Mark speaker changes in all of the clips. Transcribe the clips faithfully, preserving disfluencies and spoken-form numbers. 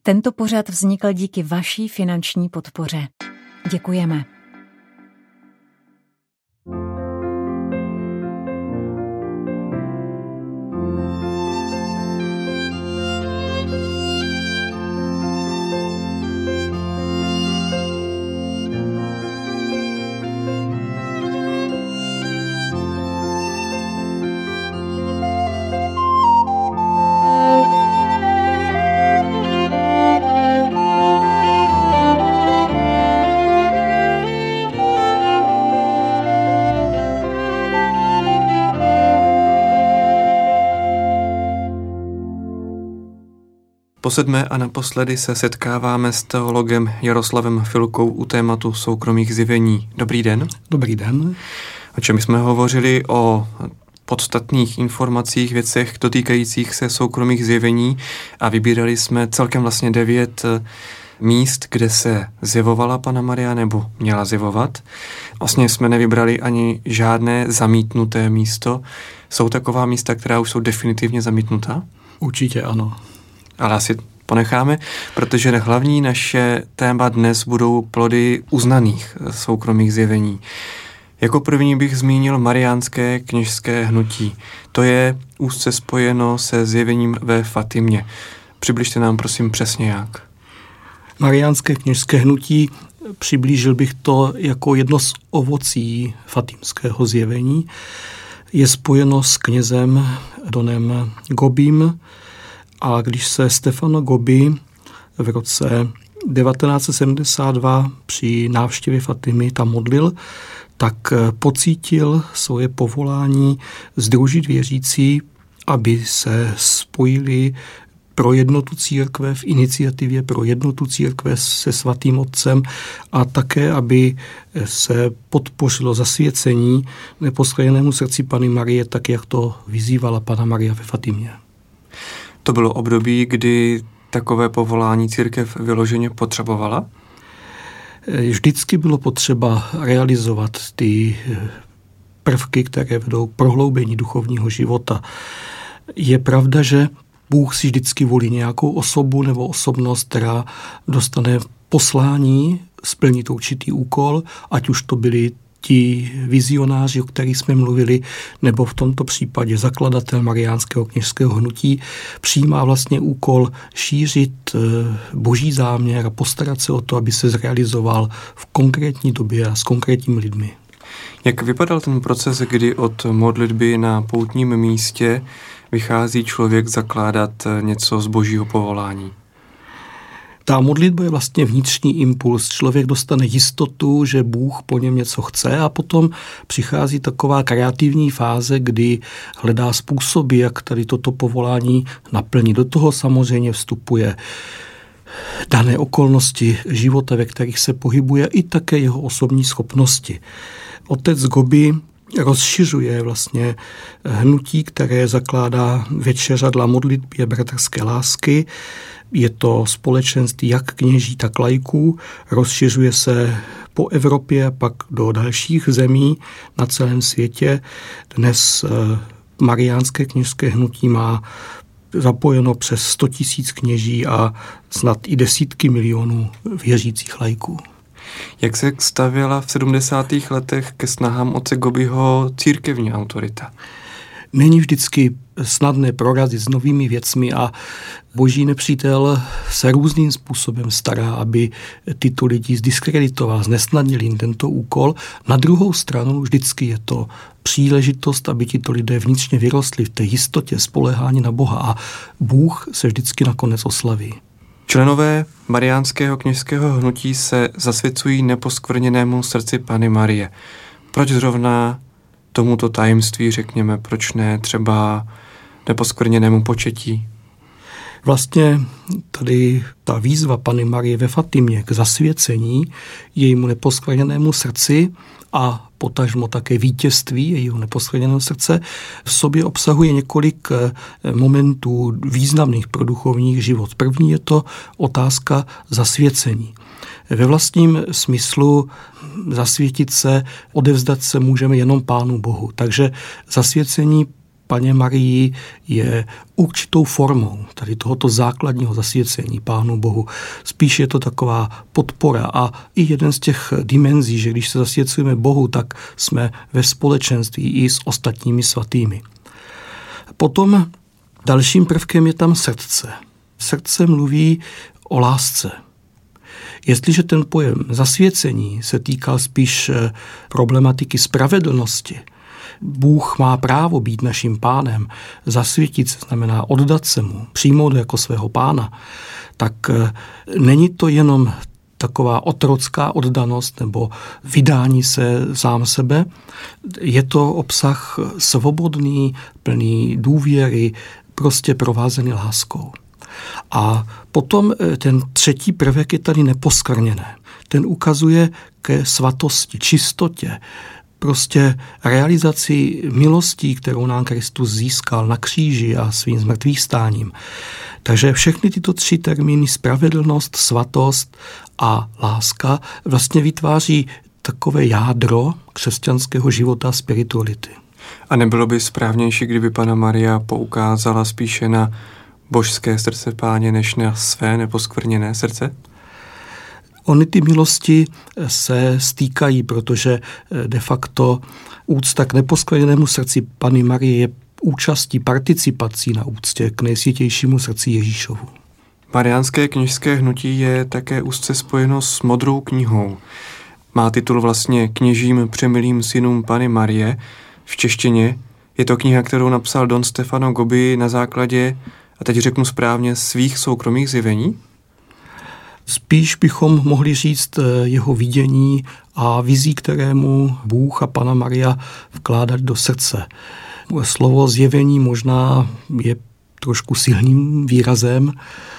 Speaker 1: Tento pořad vznikl díky vaší finanční podpoře. Děkujeme.
Speaker 2: Posedmé a naposledy se setkáváme s teologem Jaroslavem Filkou u tématu soukromých zjevení. Dobrý den.
Speaker 3: Dobrý den.
Speaker 2: O čem jsme hovořili o podstatných informacích, věcech dotýkajících se soukromých zjevení a vybírali jsme celkem vlastně devět míst, kde se zjevovala Panna Maria nebo měla zjevovat. Vlastně jsme nevybrali ani žádné zamítnuté místo. Jsou taková místa, která už jsou definitivně zamítnutá?
Speaker 3: Určitě ano.
Speaker 2: Ale asi ponecháme, protože hlavní naše téma dnes budou plody uznaných soukromých zjevení. Jako první bych zmínil mariánské kněžské hnutí. To je úzce spojeno se zjevením ve Fatimě. Přibližte nám prosím přesně jak.
Speaker 3: Mariánské kněžské hnutí, přiblížil bych to jako jedno z ovocí fatimského zjevení, je spojeno s knězem Donem Gobim. A když se Stefano Gobi v roce devatenáct set sedmdesát dva při návštěvě Fatimy tam modlil, tak pocítil svoje povolání sdružit věřící, aby se spojili pro jednotu církve v iniciativě pro jednotu církve se svatým otcem a také, aby se podpořilo zasvěcení neposkvrněnému srdci Panny Marie, tak jak to vyzývala Panna Maria ve Fatimě.
Speaker 2: To bylo období, kdy takové povolání církev vyloženě potřebovala?
Speaker 3: Vždycky bylo potřeba realizovat ty prvky, které vedou k prohloubení duchovního života. Je pravda, že Bůh si vždycky volí nějakou osobu nebo osobnost, která dostane poslání splnit určitý úkol, ať už to byli ti vizionáři, o kterých jsme mluvili, nebo v tomto případě zakladatel mariánského kněžského hnutí, přijímá vlastně úkol šířit boží záměr a postarat se o to, aby se zrealizoval v konkrétní době a s konkrétními lidmi.
Speaker 2: Jak vypadal ten proces, kdy od modlitby na poutním místě vychází člověk zakládat něco z božího povolání?
Speaker 3: Ta modlitba je vlastně vnitřní impuls. Člověk dostane jistotu, že Bůh po něm něco chce a potom přichází taková kreativní fáze, kdy hledá způsoby, jak tady toto povolání naplnit. Do toho samozřejmě vstupuje dané okolnosti života, ve kterých se pohybuje, i také jeho osobní schopnosti. Otec Gobi rozšiřuje vlastně hnutí, které zakládá večeřadla modlitby a bratrské lásky. Je to společenství jak kněží, tak laiků. Rozšiřuje se po Evropě a pak do dalších zemí na celém světě. Dnes mariánské kněžské hnutí má zapojeno přes sto tisíc kněží a snad i desítky milionů věřících laiků.
Speaker 2: Jak se stavěla v sedmdesátých letech ke snahám otce Gobiho církevní autorita?
Speaker 3: Není vždycky snadné prorazit s novými věcmi a boží nepřítel se různým způsobem stará, aby tyto lidi zdiskreditoval, znesnadnil jim tento úkol. Na druhou stranu vždycky je to příležitost, aby tito lidé vnitřně vyrostli v té jistotě spoléhání na Boha a Bůh se vždycky nakonec oslaví.
Speaker 2: Členové mariánského kněžského hnutí se zasvěcují neposkvrněnému srdci Panny Marie. Proč zrovna tomuto tajemství, řekněme, proč ne třeba neposkvrněnému početí?
Speaker 3: Vlastně tady ta výzva Panny Marie ve Fatimě k zasvěcení jejímu neposkvrněnému srdci a potažmo také vítězství jejího neposkvrněného srdce v sobě obsahuje několik momentů významných pro duchovní život. První je to otázka zasvěcení. Ve vlastním smyslu zasvětit se, odevzdat se můžeme jenom Pánu Bohu. Takže zasvěcení Paně Marii je určitou formou tady tohoto základního zasvěcení Pánu Bohu. Spíš je to taková podpora a i jeden z těch dimenzí, že když se zasvěcujeme Bohu, tak jsme ve společenství i s ostatními svatými. Potom dalším prvkem je tam srdce. Srdce mluví o lásce. Jestliže ten pojem zasvěcení se týkal spíš problematiky spravedlnosti, Bůh má právo být naším pánem, zasvětit se znamená oddat se mu, přijmout jako svého pána, tak není to jenom taková otrocká oddanost nebo vydání se sám sebe. Je to obsah svobodný, plný důvěry, prostě provázený láskou. A potom ten třetí prvek je tady neposkvrněné. Ten ukazuje ke svatosti, čistotě, prostě realizaci milostí, kterou nám Kristus získal na kříži a svým zmrtvýchvstáním. Takže všechny tyto tři termíny, spravedlnost, svatost a láska, vlastně vytváří takové jádro křesťanského života a spirituality.
Speaker 2: A nebylo by správnější, kdyby Panna Maria poukázala spíše na božské srdce Páně, než na své neposkvrněné srdce?
Speaker 3: Ony ty milosti se stýkají, protože de facto úcta k neposkvrněnému srdci Panny Marie je účastí, participací na úctě k nejsvětějšímu srdci Ježíšovu.
Speaker 2: Mariánské kněžské hnutí je také úzce spojeno s Modrou knihou. Má titul vlastně Kněžím přemilým synům Panny Marie v češtině. Je to kniha, kterou napsal Don Stefano Gobbi na základě, a teď řeknu správně, svých soukromých zjevení?
Speaker 3: Spíš bychom mohli říct jeho vidění a vizí, kterému Bůh a Panna Maria vkládat do srdce. Slovo zjevení možná je trošku silným výrazem,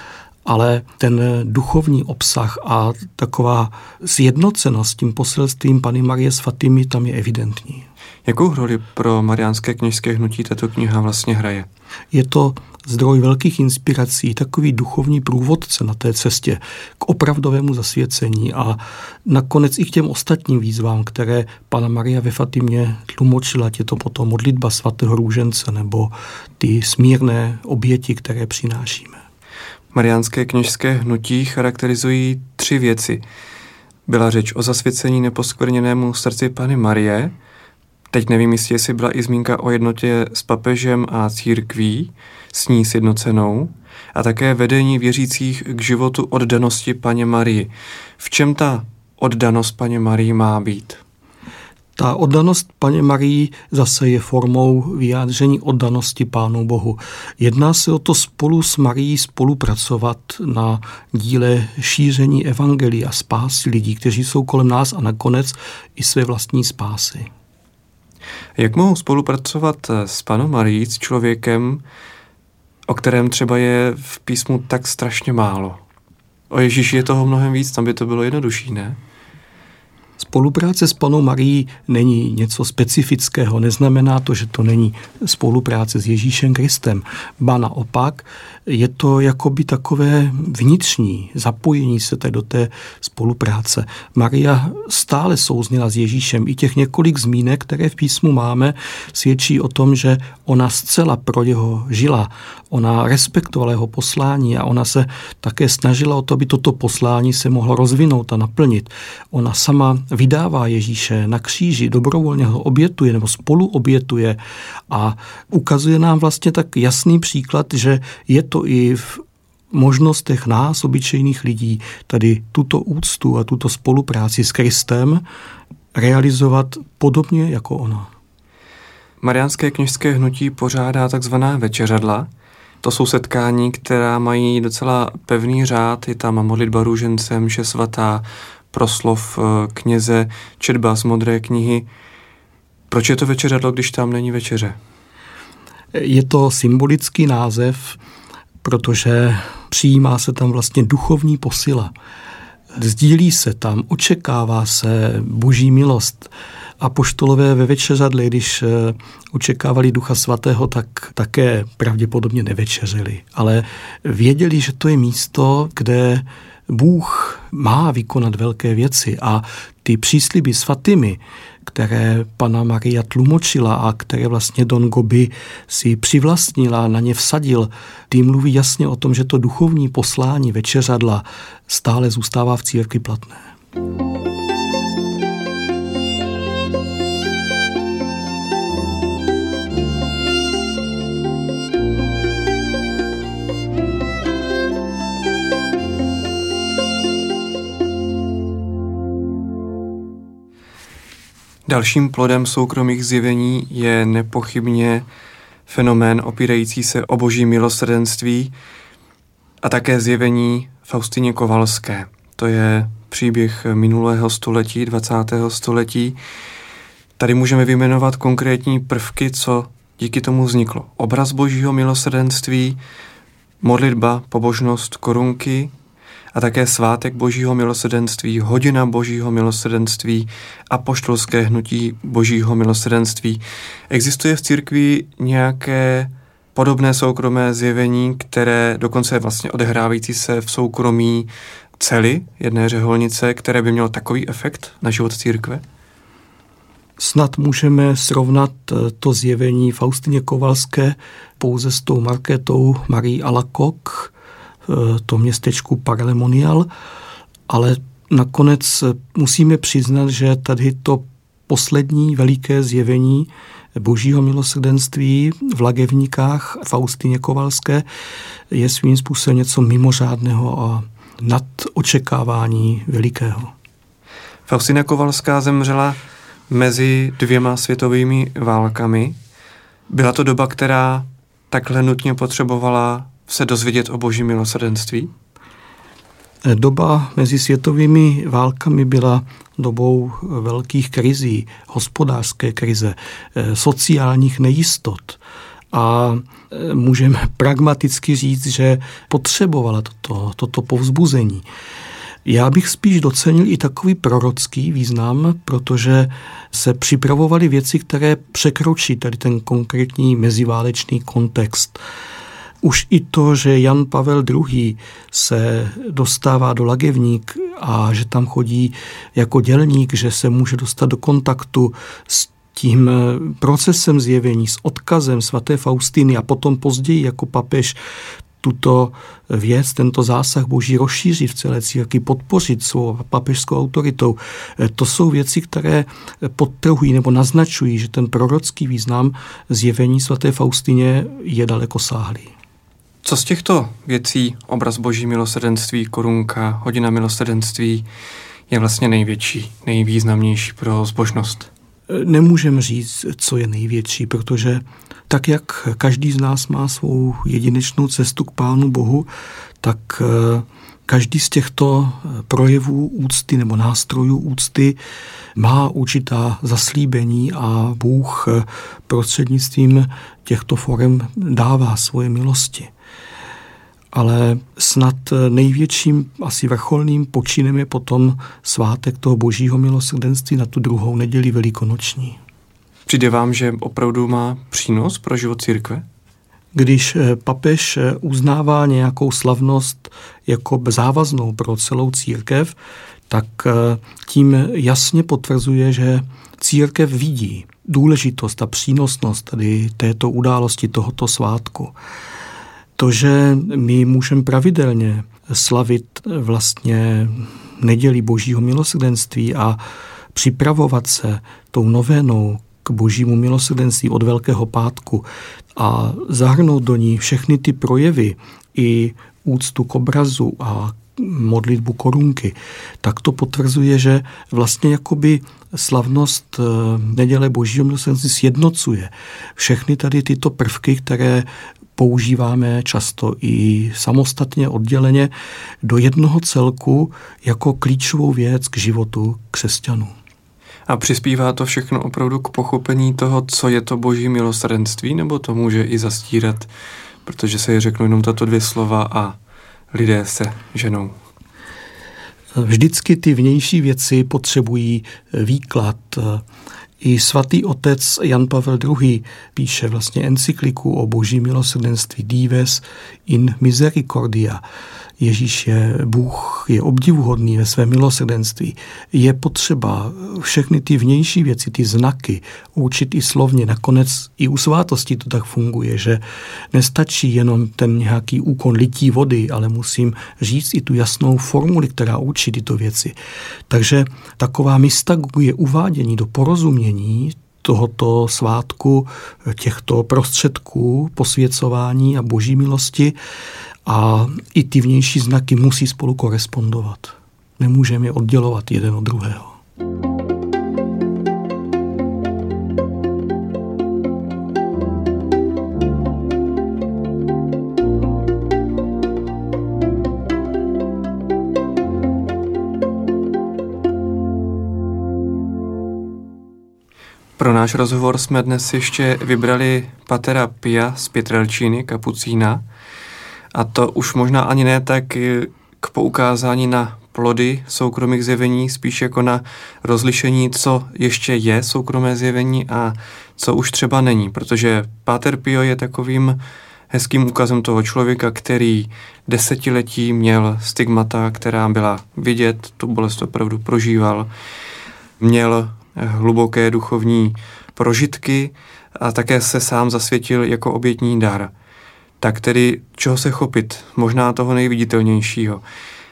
Speaker 3: ale ten duchovní obsah a taková sjednocenost s tím poselstvím Panny Marie s Fatimy tam je evidentní.
Speaker 2: Jakou roli pro mariánské kněžské hnutí tato kniha vlastně hraje?
Speaker 3: Je to zdroj velkých inspirací, takový duchovní průvodce na té cestě k opravdovému zasvěcení a nakonec i k těm ostatním výzvám, které Panna Maria ve Fatimě tlumočila, ať je to potom modlitba svatého růžence nebo ty smírné oběti, které přinášíme.
Speaker 2: Mariánské kněžské hnutí charakterizují tři věci. Byla řeč o zasvěcení neposkvrněnému srdci Panny Marie. Teď nevím jistě, jestli byla i zmínka o jednotě s papežem a církví, s ní sjednocenou, a také vedení věřících k životu oddanosti Panně Marii. V čem ta oddanost Panně Marii má být?
Speaker 3: Ta oddanost Panně Marii zase je formou vyjádření oddanosti Pánu Bohu. Jedná se o to spolu s Marií spolupracovat na díle šíření evangelia a spásy lidí, kteří jsou kolem nás a nakonec i své vlastní spásy.
Speaker 2: Jak mohou spolupracovat s Pannou Marií, s člověkem, o kterém třeba je v písmu tak strašně málo? O Ježíši je toho mnohem víc, tam by to bylo jednodušší, ne?
Speaker 3: Spolupráce s Pannou Marií není něco specifického, neznamená to, že to není spolupráce s Ježíšem Kristem. Ba naopak, je to jakoby takové vnitřní zapojení se do té spolupráce. Maria stále souzněla s Ježíšem. I těch několik zmínek, které v písmu máme, svědčí o tom, že ona zcela pro něho žila. Ona respektovala jeho poslání a ona se také snažila o to, aby toto poslání se mohlo rozvinout a naplnit. Ona sama vydává Ježíše na kříži, dobrovolně ho obětuje nebo spolu obětuje a ukazuje nám vlastně tak jasný příklad, že je to i v možnostech nás, obyčejných lidí, tady tuto úctu a tuto spolupráci s Kristem realizovat podobně jako ona.
Speaker 2: Mariánské kněžské hnutí pořádá takzvaná večeřadla. To jsou setkání, která mají docela pevný řád, je tam modlitba růžence, mše svatá, proslov kněze, četba z Modré knihy. Proč je to večeřadlo, když tam není večeře?
Speaker 3: Je to symbolický název, protože přijímá se tam vlastně duchovní posila. Sdílí se tam, očekává se boží milost. Apoštolové ve večeřadle, když očekávali Ducha Svatého, tak také pravděpodobně nevečeřili. Ale věděli, že to je místo, kde Bůh má vykonat velké věci a ty přísliby s Fatimy, které Panna Maria tlumočila a které vlastně Don Gobi si přivlastnila, na ně vsadil, ty mluví jasně o tom, že to duchovní poslání večeřadla stále zůstává v církvi platné.
Speaker 2: Dalším plodem soukromých zjevení je nepochybně fenomén opírající se o boží milosrdenství a také zjevení Faustině Kovalské. To je příběh minulého století, dvacátého století. Tady můžeme vyjmenovat konkrétní prvky, co díky tomu vzniklo. Obraz božího milosrdenství, modlitba, pobožnost, korunky a také svátek božího milosrdenství, hodina božího milosrdenství, apoštolské hnutí božího milosrdenství. Existuje v církvi nějaké podobné soukromé zjevení, které dokonce je vlastně odehrávající se v soukromí cely jedné řeholnice, které by mělo takový efekt na život církve?
Speaker 3: Snad můžeme srovnat to zjevení Faustině Kovalské pouze s tou Markétou Marie Alacoque v tom městečku Parlemonial, ale nakonec musíme přiznat, že tady to poslední veliké zjevení božího milosrdenství v Lagevníkách Faustině Kovalské je svým způsobem něco mimořádného a nad očekávání velikého.
Speaker 2: Faustina Kovalská zemřela mezi dvěma světovými válkami. Byla to doba, která takhle nutně potřebovala se dozvědět o božím milosrdenství?
Speaker 3: Doba mezi světovými válkami byla dobou velkých krizí, hospodářské krize, sociálních nejistot. A můžeme pragmaticky říct, že potřebovala toto, toto povzbuzení. Já bych spíš docenil i takový prorocký význam, protože se připravovaly věci, které překročí tady ten konkrétní meziválečný kontext. Už i to, že Jan Pavel druhý. se dostává do Lagevník a že tam chodí jako dělník, že se může dostat do kontaktu s tím procesem zjevení, s odkazem svaté Faustiny a potom později jako papež tuto věc, tento zásah boží rozšíří v celé církvi, podpořit svou papežskou autoritou. To jsou věci, které podtrhují nebo naznačují, že ten prorocký význam zjevení svaté Faustině je dalekosáhlý.
Speaker 2: Co z těchto věcí, obraz boží milosrdenství, korunka, hodina milosrdenství, je vlastně největší, nejvýznamnější pro zbožnost?
Speaker 3: Nemůžeme říct, co je největší, protože tak, jak každý z nás má svou jedinečnou cestu k Pánu Bohu, tak každý z těchto projevů úcty nebo nástrojů úcty má určitá zaslíbení a Bůh prostřednictvím těchto forem dává svoje milosti. Ale snad největším, asi vrcholným počinem je potom svátek toho božího milosrdenství na tu druhou neděli velikonoční.
Speaker 2: Přijde vám, že opravdu má přínos pro život církve?
Speaker 3: Když papež uznává nějakou slavnost jako závaznou pro celou církev, tak tím jasně potvrzuje, že církev vidí důležitost a přínosnost tady této události, tohoto svátku. To, že my můžeme pravidelně slavit vlastně neděli božího milosrdenství a připravovat se tou novénou k božímu milosrdenství od Velkého pátku a zahrnout do ní všechny ty projevy i úctu k obrazu a modlitbu korunky, tak to potvrzuje, že vlastně jakoby slavnost neděle božího milosrdenství sjednocuje všechny tady tyto prvky, které používáme často i samostatně, odděleně do jednoho celku jako klíčovou věc k životu křesťanů.
Speaker 2: A přispívá to všechno opravdu k pochopení toho, co je to boží milosrdenství, nebo to může i zastírat, protože se řeknou jenom tato dvě slova a lidé se ženou?
Speaker 3: Vždycky ty vnější věci potřebují výklad. I svatý otec Jan Pavel druhý. píše vlastně encykliku o boží milosrdenství Dives in Misericordia. Ježíš je Bůh, je obdivuhodný ve svém milosrdenství. Je potřeba všechny ty vnější věci, ty znaky učit i slovně. Nakonec i u svátosti to tak funguje, že nestačí jenom ten nějaký úkon lití vody, ale musím říct i tu jasnou formuli, která učí tyto věci. Takže taková mystagogie je uvádění do porozumění tohoto svátku, těchto prostředků posvěcování a boží milosti, a i ty vnější znaky musí spolu korespondovat. Nemůžeme je oddělovat jeden od druhého.
Speaker 2: Pro náš rozhovor jsme dnes ještě vybrali patera Pia z Pietrelciny, kapucína. A to už možná ani ne tak k poukázání na plody soukromých zjevení, spíš jako na rozlišení, co ještě je soukromé zjevení a co už třeba není. Protože páter Pio je takovým hezkým ukazem toho člověka, který desetiletí měl stigmata, která byla vidět, tu bolest opravdu prožíval, měl hluboké duchovní prožitky a také se sám zasvětil jako obětní dar. Tak tedy čeho se chopit? Možná toho nejviditelnějšího.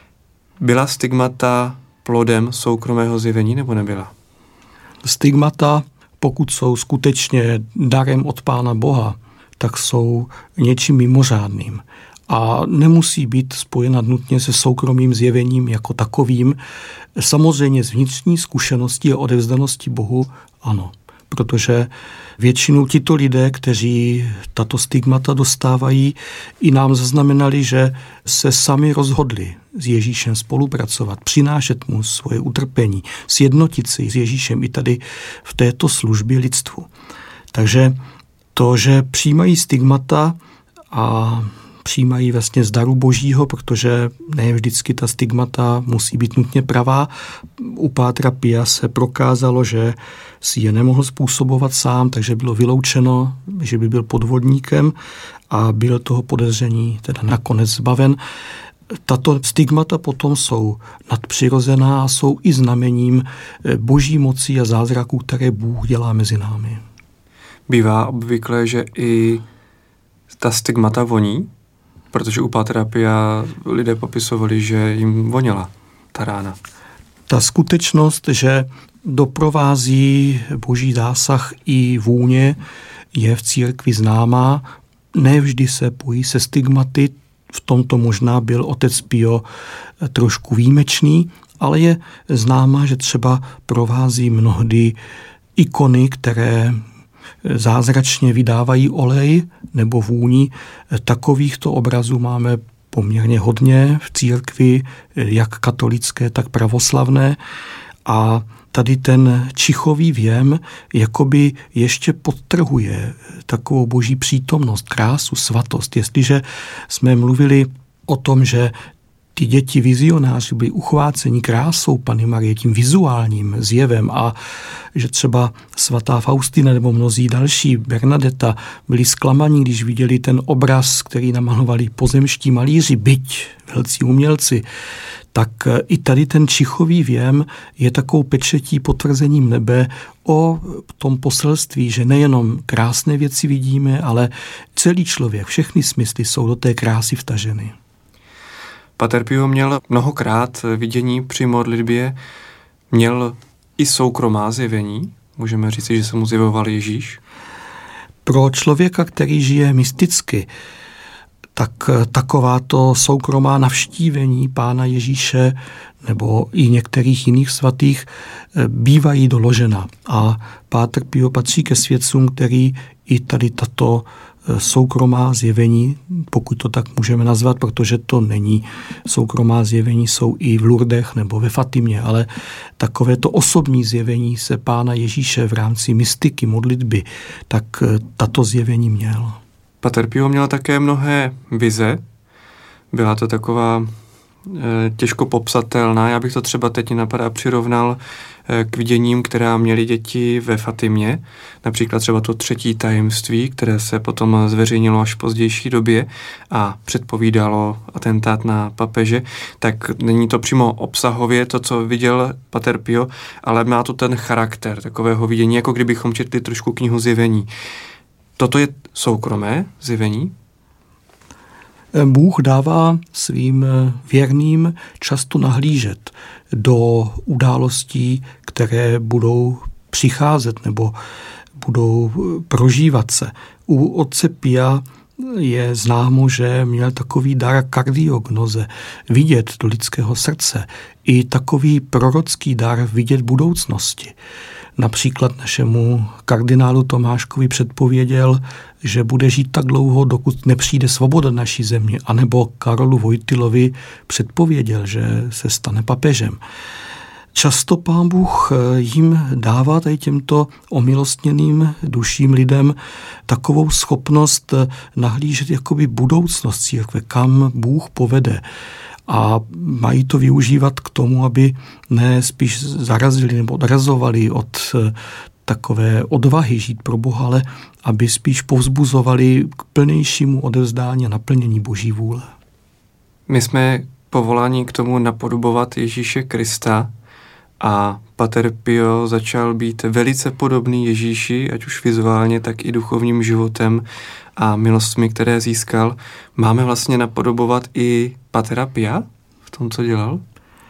Speaker 2: Byla stigmata plodem soukromého zjevení nebo nebyla?
Speaker 3: Stigmata, pokud jsou skutečně darem od Pána Boha, tak jsou něčím mimořádným. A nemusí být spojena nutně se soukromým zjevením jako takovým. Samozřejmě z vnitřní zkušenosti a odevzdanosti Bohu ano. Protože většinou tito lidé, kteří tato stigmata dostávají, i nám zaznamenali, že se sami rozhodli s Ježíšem spolupracovat, přinášet mu svoje utrpení, sjednotit se s Ježíšem i tady v této službě lidstvu. Takže to, že přijímají stigmata a přijímají vlastně z daru božího, protože ne vždycky ta stigmata musí být nutně pravá. U pátra Pia se prokázalo, že si je nemohl způsobovat sám, takže bylo vyloučeno, že by byl podvodníkem a byl toho podezření teda nakonec zbaven. Tato stigmata potom jsou nadpřirozená a jsou i znamením boží moci a zázraků, které Bůh dělá mezi námi.
Speaker 2: Bývá obvykle, že i ta stigmata voní? Protože u pátra Pia lidé popisovali, že jim voněla ta rána.
Speaker 3: Ta skutečnost, že doprovází boží zásah i vůně, je v církvi známá. Nevždy se pojí se stigmaty, v tomto možná byl otec Pio trošku výjimečný, ale je známá, že třeba provází mnohdy ikony, které zázračně vydávají olej nebo vůni. Takovýchto obrazů máme poměrně hodně v církvi, jak katolické, tak pravoslavné. A tady ten čichový věm jakoby ještě podtrhuje takovou boží přítomnost, krásu, svatost. Jestliže jsme mluvili o tom, že ty děti vizionáři byli uchváceni krásou Panny Marie, tím vizuálním zjevem a že třeba svatá Faustina nebo mnozí další, Bernadeta, byli zklamaní, když viděli ten obraz, který namalovali pozemští malíři, byť velcí umělci, tak i tady ten čichový věm je takovou pečetí potvrzením nebe o tom poselství, že nejenom krásné věci vidíme, ale celý člověk, všechny smysly jsou do té krásy vtaženy.
Speaker 2: Pater Pio měl mnohokrát vidění při modlitbě, měl i soukromá zjevení, můžeme říct, že se mu zjevoval Ježíš.
Speaker 3: Pro člověka, který žije mysticky, tak takováto soukromá navštívení Pána Ježíše nebo i některých jiných svatých bývají doložena. A páter Pio patří ke svědcům, který i tady tato soukromá zjevení, pokud to tak můžeme nazvat, protože to není soukromá zjevení, jsou i v Lourdech nebo ve Fatimě, ale takovéto osobní zjevení se Pána Ježíše v rámci mystiky, modlitby, tak tato zjevení měl.
Speaker 2: Pater Pio měl také mnohé vize. Byla to taková těžko popsatelná. Já bych to třeba teď napadá přirovnal k viděním, která měly děti ve Fatimě. Například třeba to třetí tajemství, které se potom zveřejnilo až v pozdější době a předpovídalo atentát na papeže. Tak není to přímo obsahově to, co viděl pater Pio, ale má to ten charakter takového vidění, jako kdybychom četli trošku knihu Zjevení. Toto je soukromé zjevení?
Speaker 3: Bůh dává svým věrným často nahlížet do událostí, které budou přicházet nebo budou prožívat se. U otce Pia je známo, že měl takový dar kardiognoze, vidět do lidského srdce, i takový prorocký dar vidět budoucnosti. Například našemu kardinálu Tomáškovi předpověděl, že bude žít tak dlouho, dokud nepřijde svoboda naší země, anebo Karolu Vojtylovi předpověděl, že se stane papežem. Často Pán Bůh jim dává tady těmto omilostněným duším lidem takovou schopnost nahlížet jakoby budoucnost církve, kam Bůh povede. A mají to využívat k tomu, aby ne spíš zarazili nebo odrazovali od takové odvahy žít pro Boha, ale aby spíš povzbuzovali k plnějšímu odevzdání a naplnění Boží vůle.
Speaker 2: My jsme povoláni k tomu napodobovat Ježíše Krista a pater Pio začal být velice podobný Ježíši, ať už vizuálně, tak i duchovním životem a milostmi, které získal. Máme vlastně napodobovat i patera Pia v tom, co dělal?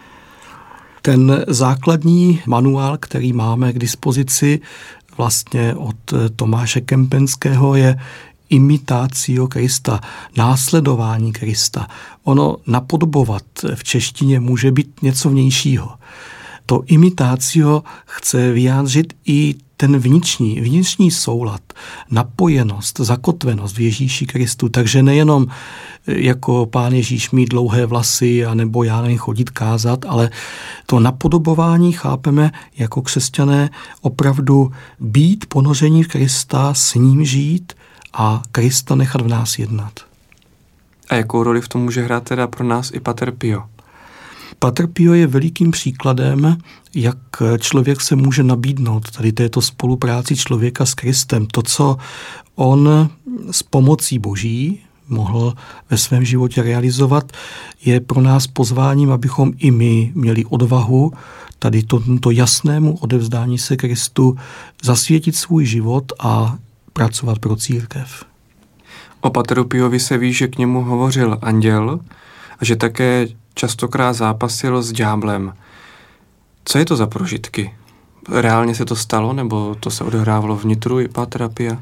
Speaker 3: Ten základní manuál, který máme k dispozici vlastně od Tomáše Kempenského, je imitatio Krista, následování Krista. Ono napodobovat v češtině může být něco vnějšího. To imitatio chce vyjádřit i ten vnitřní, vnitřní soulad, napojenost, zakotvenost v Ježíši Kristu. Takže nejenom jako Pán Ježíš mít dlouhé vlasy a nebo já nevím chodit kázat, ale to napodobování chápeme jako křesťané opravdu být ponoření v Krista, s ním žít a Krista nechat v nás jednat.
Speaker 2: A jakou roli v tom může hrát teda pro nás i pater Pio?
Speaker 3: Pater Pio je velikým příkladem, jak člověk se může nabídnout tady této spolupráci člověka s Kristem. To, co on s pomocí Boží mohl ve svém životě realizovat, je pro nás pozváním, abychom i my měli odvahu tady tomto jasnému odevzdání se Kristu zasvětit svůj život a pracovat pro církev.
Speaker 2: O pateru Piovi se ví, že k němu hovořil anděl a že také častokrát zápasil s ďáblem. Co je to za prožitky? Reálně se to stalo, nebo to se odehrávalo vnitru i patera Pia?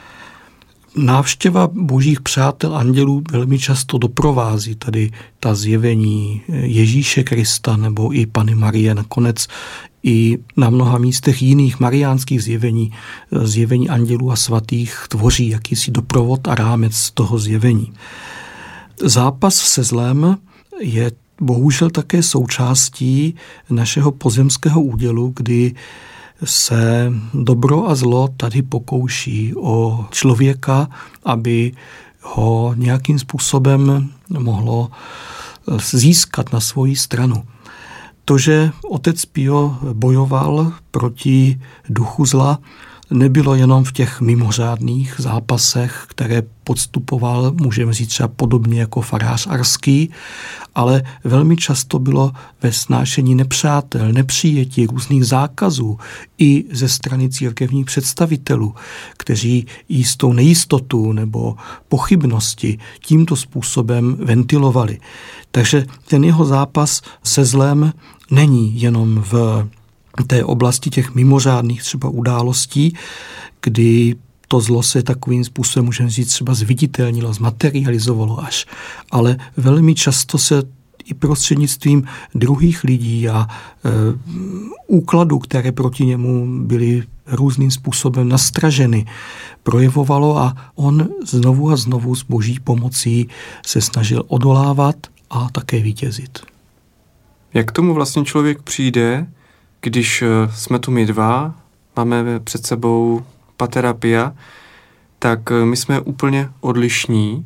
Speaker 3: Návštěva božích přátel andělů velmi často doprovází tady ta zjevení Ježíše Krista nebo i Panny Marie. Nakonec i na mnoha místech jiných mariánských zjevení, zjevení andělů a svatých tvoří jakýsi doprovod a rámec toho zjevení. Zápas se zlem je bohužel také součástí našeho pozemského údělu, kdy se dobro a zlo tady pokouší o člověka, aby ho nějakým způsobem mohlo získat na svoji stranu. To, že otec Pio bojoval proti duchu zla, nebylo jenom v těch mimořádných zápasech, které podstupoval, můžeme říct třeba podobně jako farář arský, ale velmi často bylo ve snášení nepřátel, nepřijetí různých zákazů i ze strany církevních představitelů, kteří jistou nejistotu nebo pochybnosti tímto způsobem ventilovali. Takže ten jeho zápas se zlem není jenom v té oblasti těch mimořádných třeba událostí, kdy to zlo se takovým způsobem, můžeme říct, třeba zviditelnilo, zmaterializovalo až, ale velmi často se i prostřednictvím druhých lidí a e, úkladů, které proti němu byly různým způsobem nastraženy, projevovalo a on znovu a znovu s boží pomocí se snažil odolávat a také vítězit.
Speaker 2: Jak k tomu vlastně člověk přijde, když jsme tu my dva, máme před sebou patera Pia, tak my jsme úplně odlišní,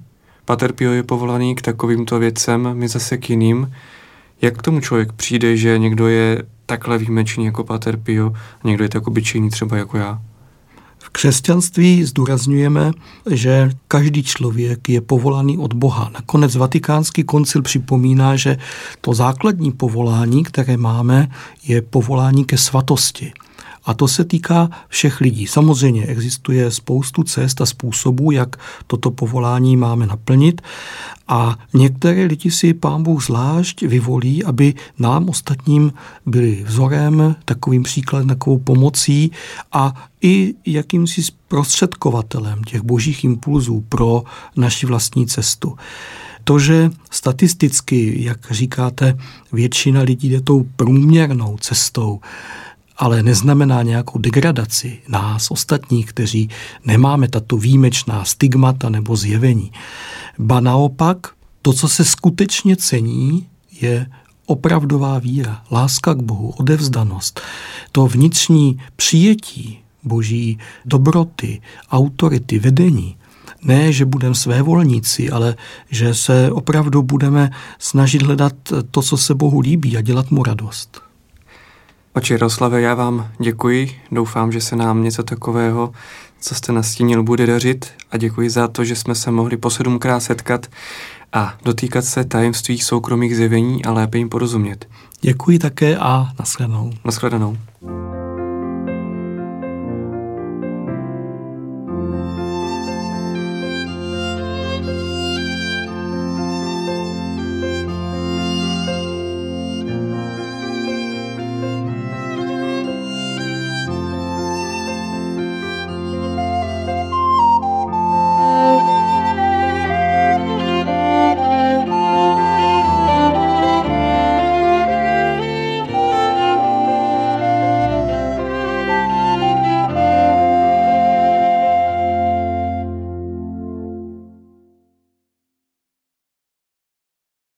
Speaker 2: Pater Pio je povolaný k takovýmto věcem, my zase k jiným. Jak k tomu člověk přijde, že někdo je takhle výjimečný jako Pater Pio a někdo je tak obyčejný třeba jako já?
Speaker 3: V křesťanství zdůrazňujeme, že každý člověk je povolaný od Boha. Nakonec Vatikánský koncil připomíná, že to základní povolání, které máme, je povolání ke svatosti. A to se týká všech lidí. Samozřejmě existuje spoustu cest a způsobů, jak toto povolání máme naplnit. A některé lidi si Pán Bůh zvlášť vyvolí, aby nám ostatním byli vzorem, takovým příkladem, takovou pomocí a i jakýmsi zprostředkovatelem těch božích impulzů pro naši vlastní cestu. To, že statisticky, jak říkáte, většina lidí jde tou průměrnou cestou, ale neznamená nějakou degradaci nás ostatních, kteří nemáme tato výjimečná stigmata nebo zjevení. Ba naopak, to, co se skutečně cení, je opravdová víra, láska k Bohu, odevzdanost, to vnitřní přijetí boží dobroty, autority, vedení. Ne, že budeme svévolníci, ale že se opravdu budeme snažit hledat to, co se Bohu líbí a dělat mu radost.
Speaker 2: Oče Jaroslave, já vám děkuji. Doufám, že se nám něco takového, co jste nastínil, bude dařit a děkuji za to, že jsme se mohli po sedmkrát setkat a dotýkat se tajemství soukromých zjevení a lépe jim porozumět.
Speaker 3: Děkuji také a nashledanou.
Speaker 2: Nashledanou.